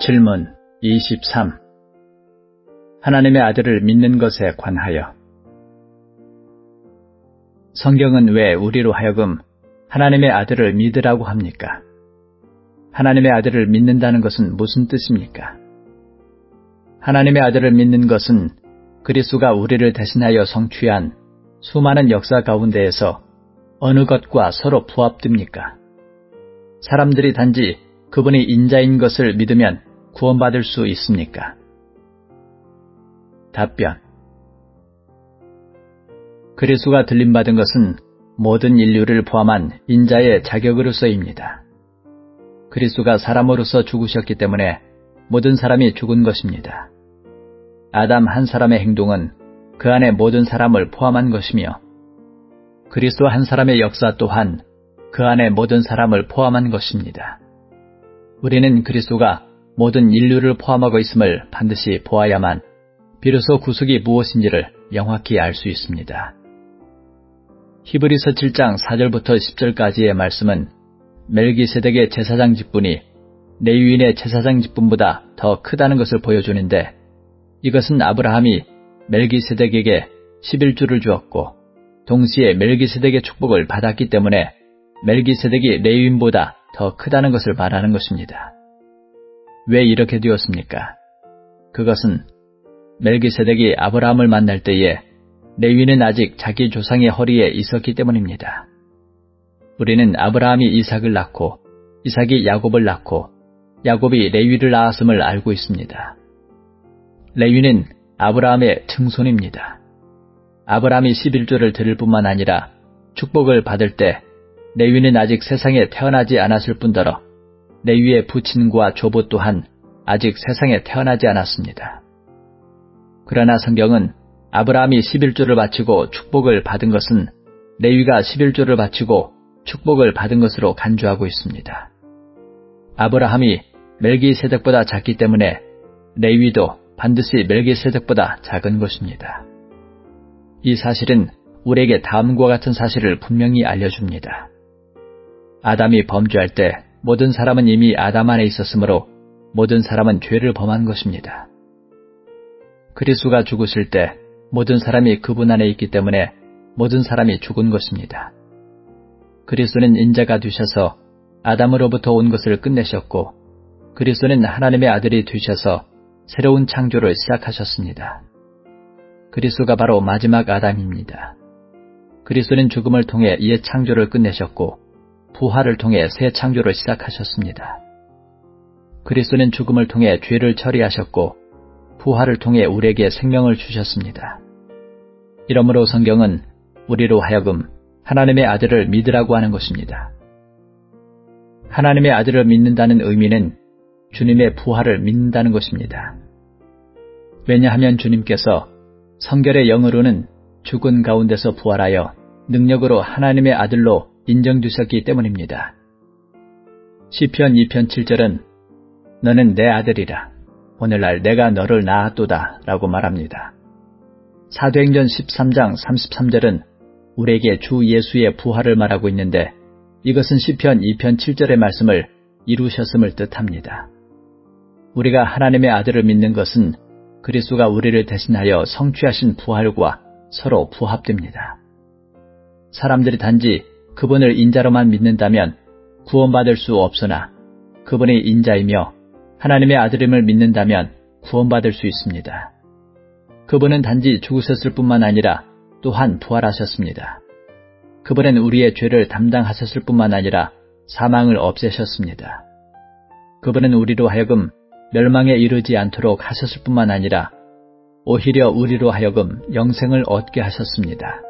질문 23. 하나님의 아들을 믿는 것에 관하여 성경은 왜 우리로 하여금 하나님의 아들을 믿으라고 합니까? 하나님의 아들을 믿는다는 것은 무슨 뜻입니까? 하나님의 아들을 믿는 것은 그리스도가 우리를 대신하여 성취한 수많은 역사 가운데에서 어느 것과 서로 부합됩니까? 사람들이 단지 그분이 인자인 것을 믿으면 구원받을 수 있습니까? 답변. 그리스도가 들림받은 것은 모든 인류를 포함한 인자의 자격으로서입니다. 그리스도가 사람으로서 죽으셨기 때문에 모든 사람이 죽은 것입니다. 아담 한 사람의 행동은 그 안에 모든 사람을 포함한 것이며 그리스도 한 사람의 역사 또한 그 안에 모든 사람을 포함한 것입니다. 우리는 그리스도가 모든 인류를 포함하고 있음을 반드시 보아야만 비로소 구속이 무엇인지를 명확히 알 수 있습니다. 히브리서 7장 4절부터 10절까지의 말씀은 멜기세덱의 제사장 직분이 레위인의 제사장 직분보다 더 크다는 것을 보여주는데 이것은 아브라함이 멜기세덱에게 11조를 주었고 동시에 멜기세덱의 축복을 받았기 때문에 멜기세덱이 레위인보다 더 크다는 것을 말하는 것입니다. 왜 이렇게 되었습니까? 그것은 멜기세덱이 아브라함을 만날 때에 레위는 아직 자기 조상의 허리에 있었기 때문입니다. 우리는 아브라함이 이삭을 낳고 이삭이 야곱을 낳고 야곱이 레위를 낳았음을 알고 있습니다. 레위는 아브라함의 증손입니다. 아브라함이 11조를 드릴 뿐만 아니라 축복을 받을 때 레위는 아직 세상에 태어나지 않았을 뿐더러 레위의 부친과 조부 또한 아직 세상에 태어나지 않았습니다. 그러나 성경은 아브라함이 11조를 바치고 축복을 받은 것은 레위가 11조를 바치고 축복을 받은 것으로 간주하고 있습니다. 아브라함이 멜기세덱보다 작기 때문에 레위도 반드시 멜기세덱보다 작은 것입니다. 이 사실은 우리에게 다음과 같은 사실을 분명히 알려줍니다. 아담이 범죄할 때 모든 사람은 이미 아담 안에 있었으므로 모든 사람은 죄를 범한 것입니다. 그리스도가 죽으실 때 모든 사람이 그분 안에 있기 때문에 모든 사람이 죽은 것입니다. 그리스도는 인자가 되셔서 아담으로부터 온 것을 끝내셨고 그리스도는 하나님의 아들이 되셔서 새로운 창조를 시작하셨습니다. 그리스도가 바로 마지막 아담입니다. 그리스도는 죽음을 통해 옛 창조를 끝내셨고 부활을 통해 새 창조를 시작하셨습니다. 그리스도는 죽음을 통해 죄를 처리하셨고 부활을 통해 우리에게 생명을 주셨습니다. 이러므로 성경은 우리로 하여금 하나님의 아들을 믿으라고 하는 것입니다. 하나님의 아들을 믿는다는 의미는 주님의 부활을 믿는다는 것입니다. 왜냐하면 주님께서 성결의 영으로는 죽은 가운데서 부활하여 능력으로 하나님의 아들로 인정되셨기 때문입니다. 시편 2편 7절은 너는 내 아들이라 오늘날 내가 너를 낳았도다 라고 말합니다. 사도행전 13장 33절은 우리에게 주 예수의 부활을 말하고 있는데 이것은 시편 2편 7절의 말씀을 이루셨음을 뜻합니다. 우리가 하나님의 아들을 믿는 것은 그리스도가 우리를 대신하여 성취하신 부활과 서로 부합됩니다. 사람들이 단지 그분을 인자로만 믿는다면 구원받을 수 없으나 그분이 인자이며 하나님의 아들임을 믿는다면 구원받을 수 있습니다. 그분은 단지 죽으셨을 뿐만 아니라 또한 부활하셨습니다. 그분은 우리의 죄를 담당하셨을 뿐만 아니라 사망을 없애셨습니다. 그분은 우리로 하여금 멸망에 이르지 않도록 하셨을 뿐만 아니라 오히려 우리로 하여금 영생을 얻게 하셨습니다.